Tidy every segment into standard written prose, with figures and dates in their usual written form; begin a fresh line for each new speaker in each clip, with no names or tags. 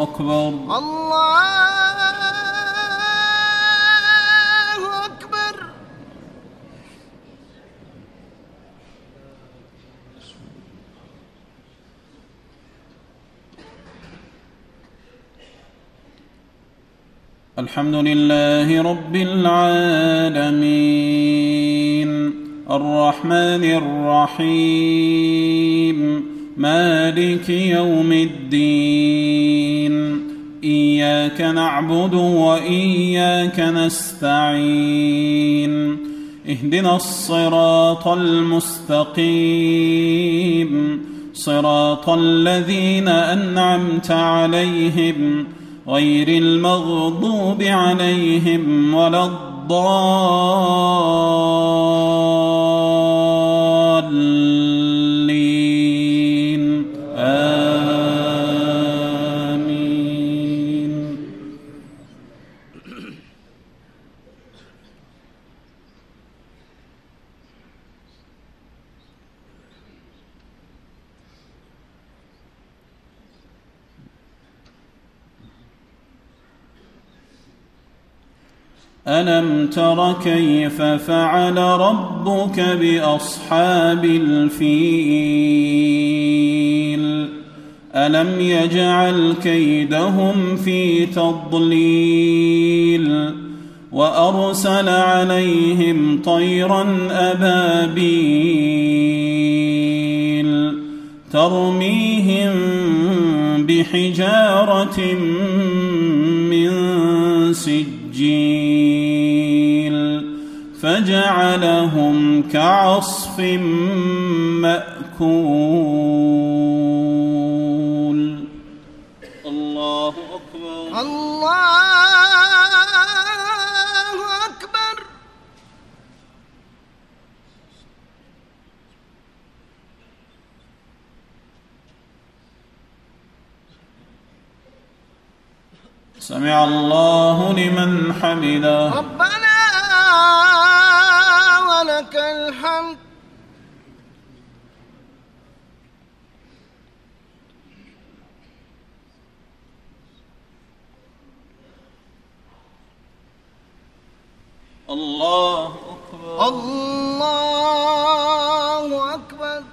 أكبر.
الله أكبر.
الحمد لله رب العالمين الرحمن الرحيم مالك يوم الدين إياك نعبد وإياك نستعين اهدنا الصراط المستقيم صراط الذين أنعمت عليهم غير المغضوب عليهم ولا الضالين آمين. ألم تر كيف فعل ربك بأصحاب الفيل ألم يجعل كيدهم في تضليل وأرسل عليهم طيرا أبابيل ترميهم بحجارة من سجيل فجعلهم كعصف مأكول. الله أكبر.
الله أكبر.
سمع الله لمن حمده.
ربنا ولك الحمد.
الله أكبر.
الله أكبر.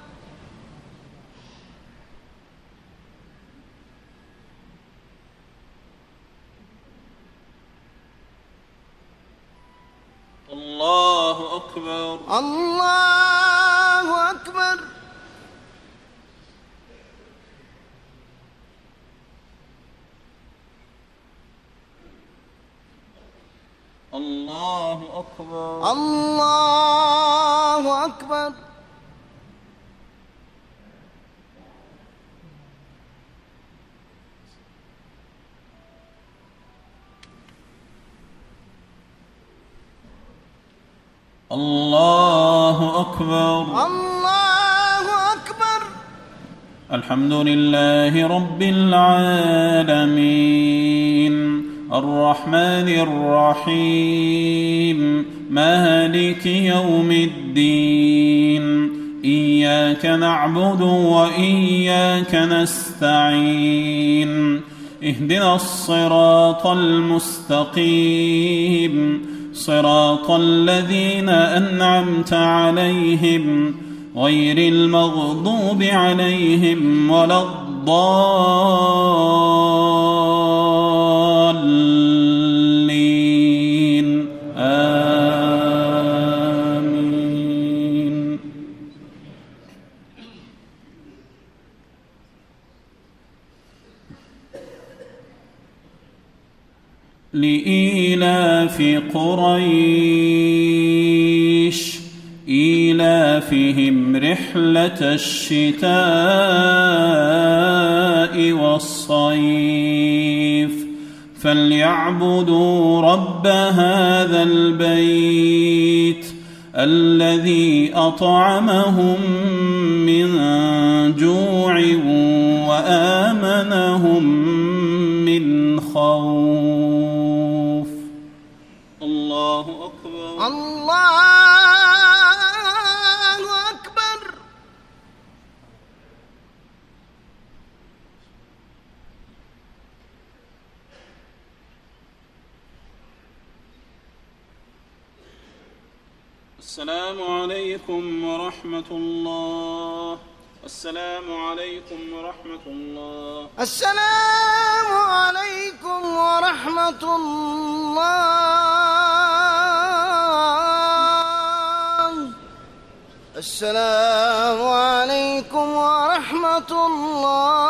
الله أكبر.
الله أكبر.
الله أكبر.
الله أكبر.
الله أكبر.
الله أكبر.
الحمد لله رب العالمين الرحمن الرحيم مالك يوم الدين إياك نعبد وإياك نستعين اهدنا الصراط المستقيم صراط الذين أنعمت عليهم غير المغضوب عليهم ولا الضالين آمين. لإيلاف قريش إيلافهم رحلة الشتاء والصيف فليعبدوا رب هذا البيت الذي أطعمهم من جوع وآمنهم من خوف. الله أكبر.
الله أكبر.
السلام عليكم ورحمة الله. السلام عليكم ورحمة الله.
السلام عليكم ورحمة الله. السلام عليكم ورحمة الله.